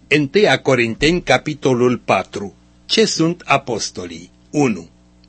1 Corinteni, capitolul 4. Ce sunt apostolii? 1.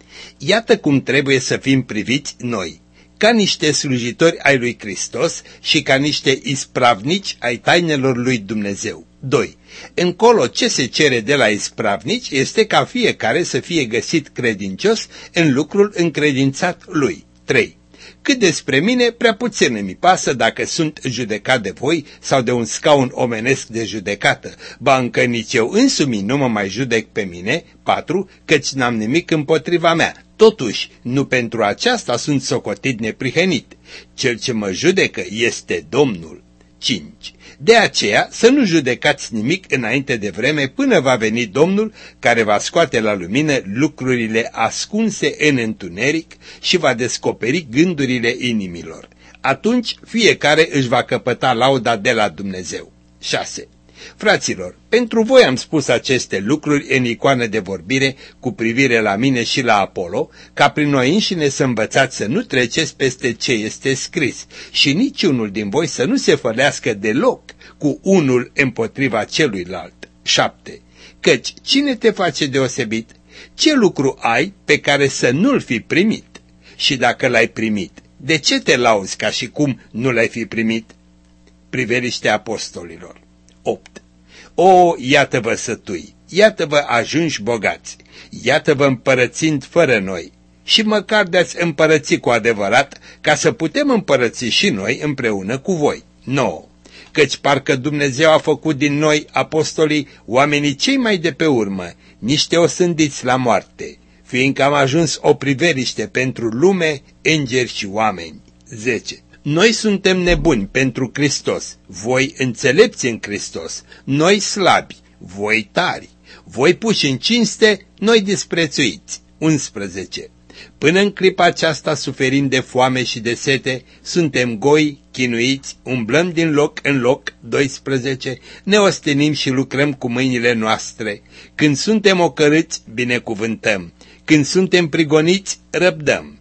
Iată cum trebuie să fim priviți noi, ca niște slujitori ai lui Hristos și ca niște ispravnici ai tainelor lui Dumnezeu. 2. Încolo ce se cere de la ispravnici este ca fiecare să fie găsit credincios în lucrul încredințat lui. 3. Cât despre mine, prea puțin îmi pasă dacă sunt judecat de voi sau de un scaun omenesc de judecată, ba încă nici eu însumi nu mă mai judec pe mine. 4. Căci n-am nimic împotriva mea. Totuși, nu pentru aceasta sunt socotit neprihănit. Cel ce mă judecă este Domnul. 5. De aceea să nu judecați nimic înainte de vreme până va veni Domnul, care va scoate la lumină lucrurile ascunse în întuneric și va descoperi gândurile inimilor. Atunci fiecare își va căpăta lauda de la Dumnezeu. 6. Fraților, pentru voi am spus aceste lucruri în icoană de vorbire cu privire la mine și la Apolo, ca prin noi înșine să învățați să nu treceți peste ce este scris și niciunul din voi să nu se fălească deloc cu unul împotriva celuilalt. 7. Căci cine te face deosebit? Ce lucru ai pe care să nu-l fi primit? Și dacă l-ai primit, de ce te lauzi ca și cum nu l-ai fi primit? Priveliște apostolilor. 8. O, iată-vă sătui, iată-vă ajunși bogați, iată-vă împărățind fără noi, și măcar de-ați împărăți cu adevărat, ca să putem împărăți și noi împreună cu voi. 9. Căci parcă Dumnezeu a făcut din noi, apostolii, oamenii cei mai de pe urmă, niște osândiți la moarte, fiindcă am ajuns o priveliște pentru lume, îngeri și oameni. 10. Noi suntem nebuni pentru Hristos, voi înțelepți în Hristos, noi slabi, voi tari, voi puși în cinste, noi disprețuiți. 11. Până în clipa aceasta suferim de foame și de sete, suntem goi, chinuiți, umblăm din loc în loc. 12. Ne ostenim și lucrăm cu mâinile noastre. Când suntem ocărâți, binecuvântăm. Când suntem prigoniți, răbdăm.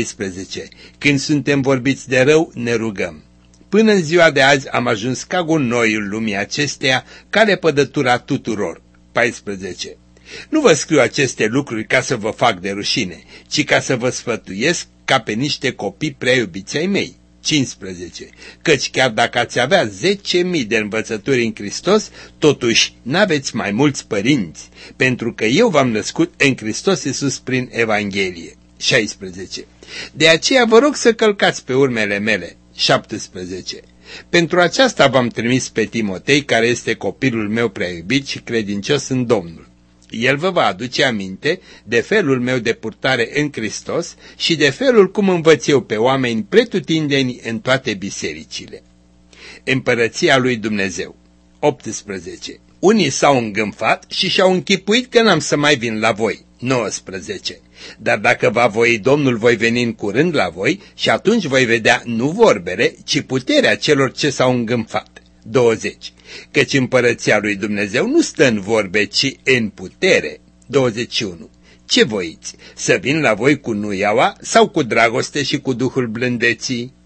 13. Când suntem vorbiți de rău, ne rugăm. Până în ziua de azi am ajuns ca gunoiul lumii acesteia, ca lepădătura tuturor. 14. Nu vă scriu aceste lucruri ca să vă fac de rușine, ci ca să vă sfătuiesc ca pe niște copii prea iubiți ai mei. 15. Căci chiar dacă ați avea 10.000 de învățături în Hristos, totuși n-aveți mai mulți părinți, pentru că eu v-am născut în Hristos Iisus prin Evanghelie. 16. De aceea vă rog să călcați pe urmele mele. 17. Pentru aceasta v-am trimis pe Timotei, care este copilul meu prea iubit și credincios în Domnul. El vă va aduce aminte de felul meu de purtare în Hristos și de felul cum învăț eu pe oameni pretutindeni în toate bisericile. Împărăția lui Dumnezeu. 18. Unii s-au îngânfat și și-au închipuit că n-am să mai vin la voi. 19. Dar dacă va voi Domnul, voi veni în curând la voi și atunci voi vedea nu vorbele, ci puterea celor ce s-au îngânfat. 20. Căci împărăția lui Dumnezeu nu stă în vorbe, ci în putere. 21. Ce voiți? Să vin la voi cu nuiaua sau cu dragoste și cu duhul blândeții?